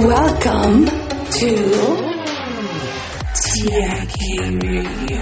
Welcome to TIK Radio.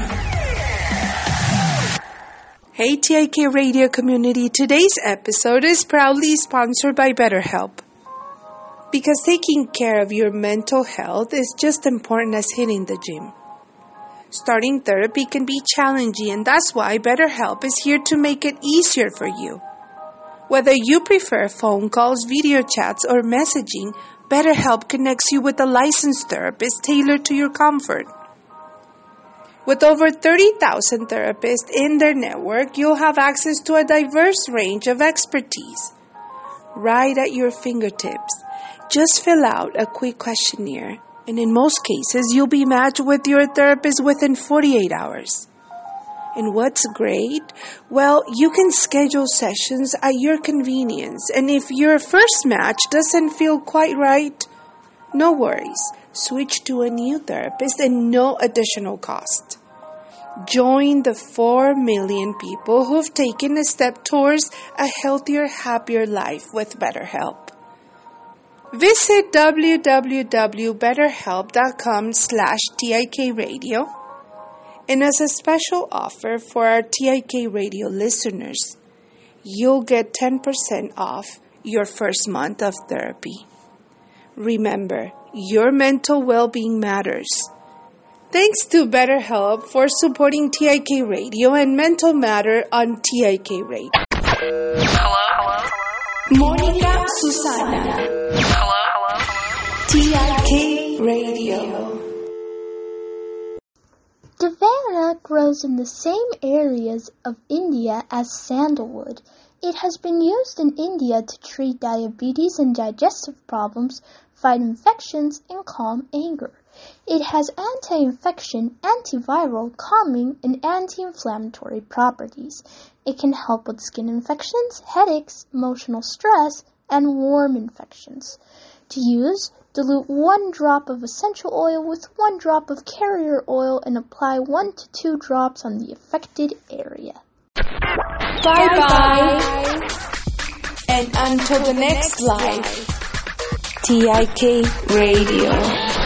Hey TIK Radio community, today's episode is proudly sponsored by BetterHelp. Because taking care of your mental health is just important as hitting the gym. Starting therapy can be challenging, and that's why BetterHelp is here to make it easier for you. Whether you prefer phone calls, video chats, or messaging, BetterHelp connects you with a licensed therapist tailored to your comfort. With over 30,000 therapists in their network, you'll have access to a diverse range of expertise right at your fingertips. Just fill out a quick questionnaire, and in most cases, you'll be matched with your therapist within 48 hours. And what's great? Well, you can schedule sessions at your convenience, and if your first match doesn't feel quite right, no worries. Switch to a new therapist at no additional cost. Join the 4 million people who've taken a step towards a healthier, happier life with BetterHelp. Visit www.betterhelp.com/TIK Radio. And as a special offer for our TIK Radio listeners, you'll get 10% off your first month of therapy. Remember, your mental well-being matters. Thanks to BetterHelp for supporting TIK Radio and Mental Matter on TIK Radio. Hello? Monica Susana. Hello? TIK Radio. Davana grows in the same areas of India as sandalwood. It has been used in India to treat diabetes and digestive problems, fight infections, and calm anger. It has anti-infection, antiviral, calming, and anti-inflammatory properties. It can help with skin infections, headaches, emotional stress, and worm infections. To use, dilute 1 drop of essential oil with 1 drop of carrier oil and apply 1 to 2 drops on the affected area. Bye-bye. And until the next live, TIK Radio.